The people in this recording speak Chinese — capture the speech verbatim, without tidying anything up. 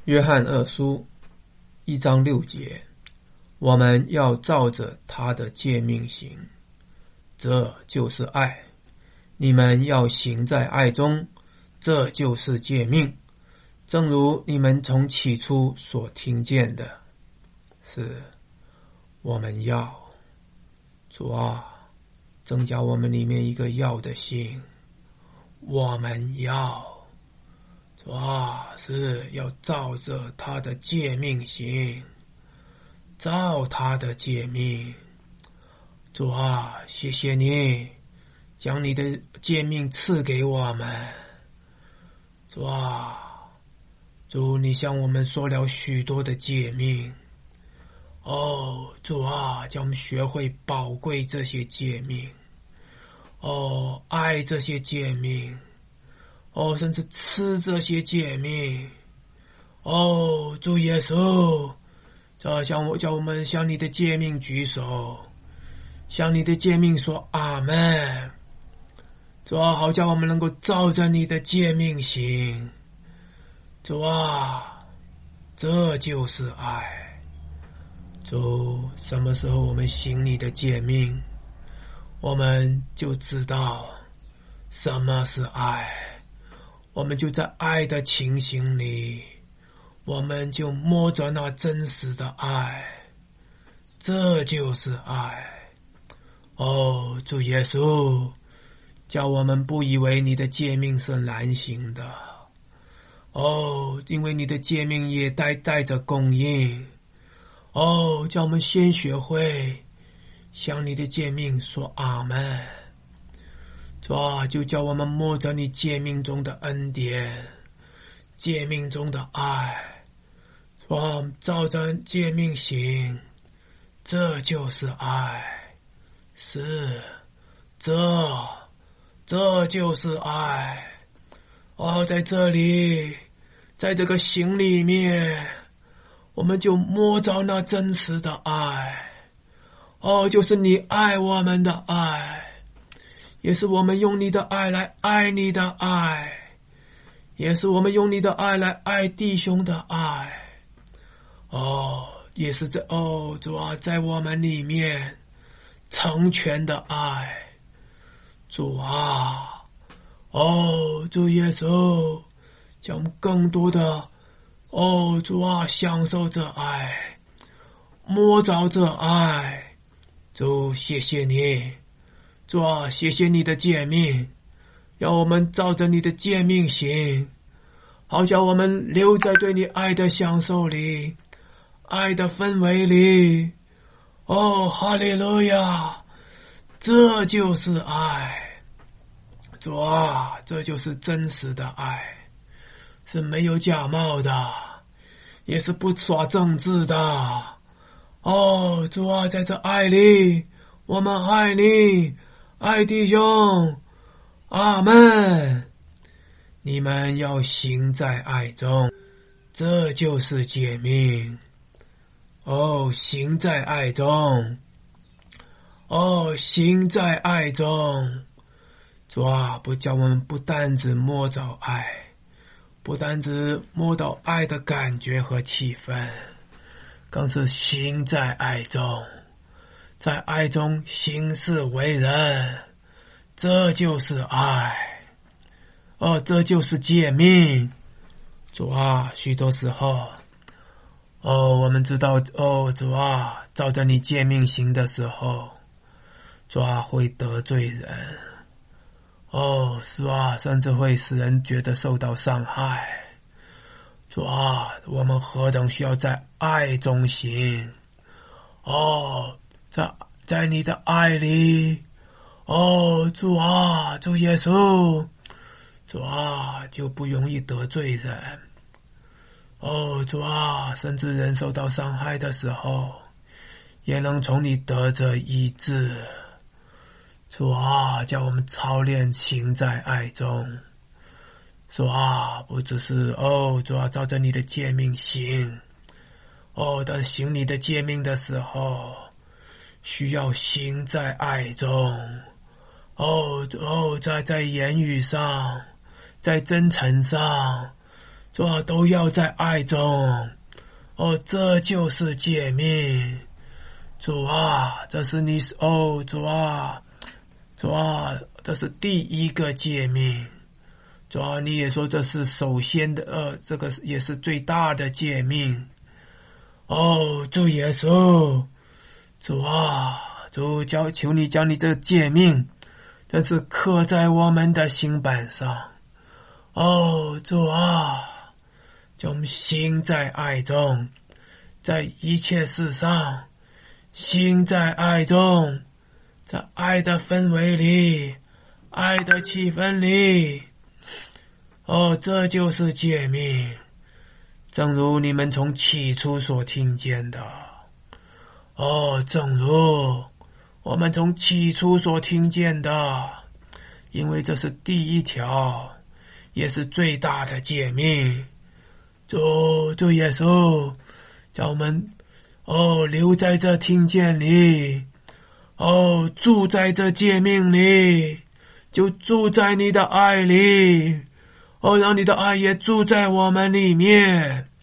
约翰二书一章六节，我们要照着他的诫命行，这就是爱。你们要行在爱中，这就是诫命。正如你们从起初所听见的，是我们要。主啊，增加我们里面一个要的心。我们要。主啊，是要照着他的诫命行，照他的诫命。主啊，谢谢你将你的诫命赐给我们。主啊，主你向我们说了许多的诫命。哦，主啊，叫我们学会宝贵这些诫命。哦，爱这些诫命。哦，甚至吃这些诫命。哦，主耶稣，叫向我叫我们向你的诫命举手，向你的诫命说阿们。主啊，好叫我们能够照着你的诫命行。主啊，这就是爱。主，什么时候我们行你的诫命，我们就知道什么是爱。我们就在爱的情形里，我们就摸着那真实的爱，这就是爱。哦，主耶稣，叫我们不以为你的诫命是难行的。哦，因为你的诫命也带带着供应。哦，叫我们先学会向你的诫命说阿们。主啊，就叫我们摸着你诫命中的恩典，诫命中的爱。主啊，照着诫命行，这就是爱。是，这，这就是爱。哦，在这里，在这个行里面，我们就摸着那真实的爱。哦，就是你爱我们的爱。也是我们用你的爱来爱你的爱，也是我们用你的爱来爱弟兄的爱。哦，也是在哦，主啊，在我们里面成全的爱。主啊，哦，主耶稣，叫我们更多的哦，主啊，享受这爱，摸着这爱。主，谢谢你。主啊，谢谢你的诫命，让我们照着你的诫命行，好叫我们留在对你爱的享受里，爱的氛围里。哦，哈利路亚，这就是爱。主啊，这就是真实的爱，是没有假冒的，也是不耍政治的。哦，主啊，在这爱里，我们爱你，爱弟兄，阿们。你们要行在爱中，这就是诫命。哦，行在爱中，哦，行在爱中。主啊，不叫我们不单只摸着爱，不单只摸到爱的感觉和气氛，更是行在爱中。在爱中行事为人，这就是爱。哦，这就是诫命。主啊，许多时候，哦，我们知道，哦，主啊，照着你诫命行的时候，主啊，会得罪人。哦，是啊，甚至会使人觉得受到伤害。主啊，我们何等需要在爱中行。哦，在在你的爱里，哦，主啊，主耶稣，主啊，就不容易得罪人。哦，主啊，甚至人受到伤害的时候，也能从你得着医治。主啊，叫我们操练行在爱中。主啊，不只是哦，主啊，照着你的诫命行。哦，但行你的诫命的时候，需要行在爱中。哦哦，在在言语上，在真诚上， 主啊，都要在爱中。哦，这就是诫命。主啊，这是你哦，主啊，主啊，这是第一个诫命。主啊，你也说这是首先的，呃，这个也是最大的诫命。哦，主耶稣，主啊，主教求你将你这诫命，真是刻在我们的心板上。哦，主啊，叫我们行在爱中，在一切事上，行在爱中，在爱的氛围里，爱的气氛里。哦，这就是诫命，正如你们从起初所听见的。哦，正如我们从起初所听见的，因为这是第一条，也是最大的诫命。主主耶稣，叫我们哦留在这听见里，哦住在这诫命里，就住在你的爱里。哦，让你的爱也住在我们里面。